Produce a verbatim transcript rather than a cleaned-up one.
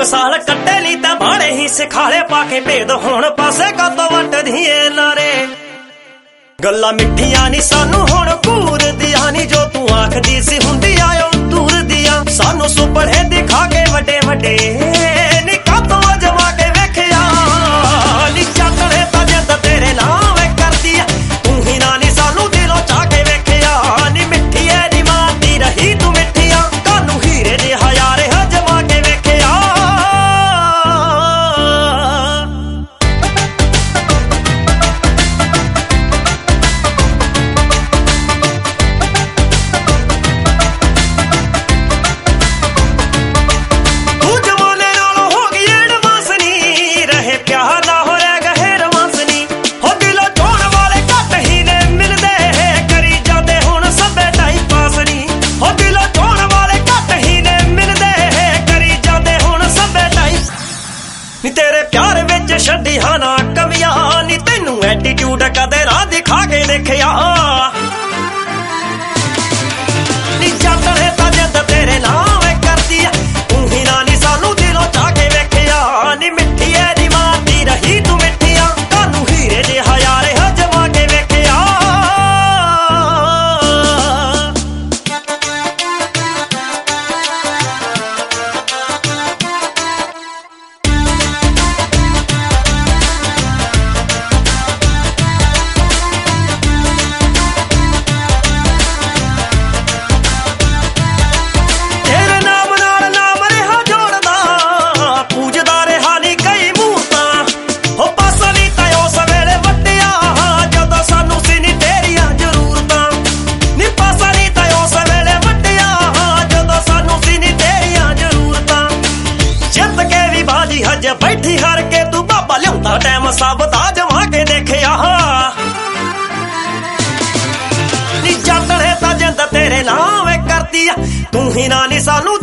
साल कट्टे नी तां बाड़े ही सिखाले पाके भेद होण पासे कदों वटदी ए लारे गल्लां मिठियां नी सानू हुण घूर दियां नी जो तू आखदी सी हुंदी आयो दूर दियां सानू सुपड़े दिखा के वड्डे वड्डे नी कदों अजमा के वेखिया नी चाकले तां जिंद तेरे नाम करदी आ तू ही ना नी सानू दिलों चाह के वेखिया नी मिठी ऐ नी मारदी रही तू मिठिया कानू हीरे दे हजारे हजमा के वेखिया तेरे प्यार विच छड्डियां ना कमियां नी तैनू एटीट्यूड कदे ना दिखा के देखिया नी जातने तां जिंद तेरे नाम करदी आ तू ही ना नी सानू दिलों चाह के वेखिया नी मिठी ऐ नी मारदी रही तू मिठिया कानू हीरे दे हजारे हजमा के वेखिया बैठी हर के तू बाबा लिया टाइम सब ताज वहां के देखिया नी जातने तां जिंद तेरे नाम करदी आ तू ही ना नी सानू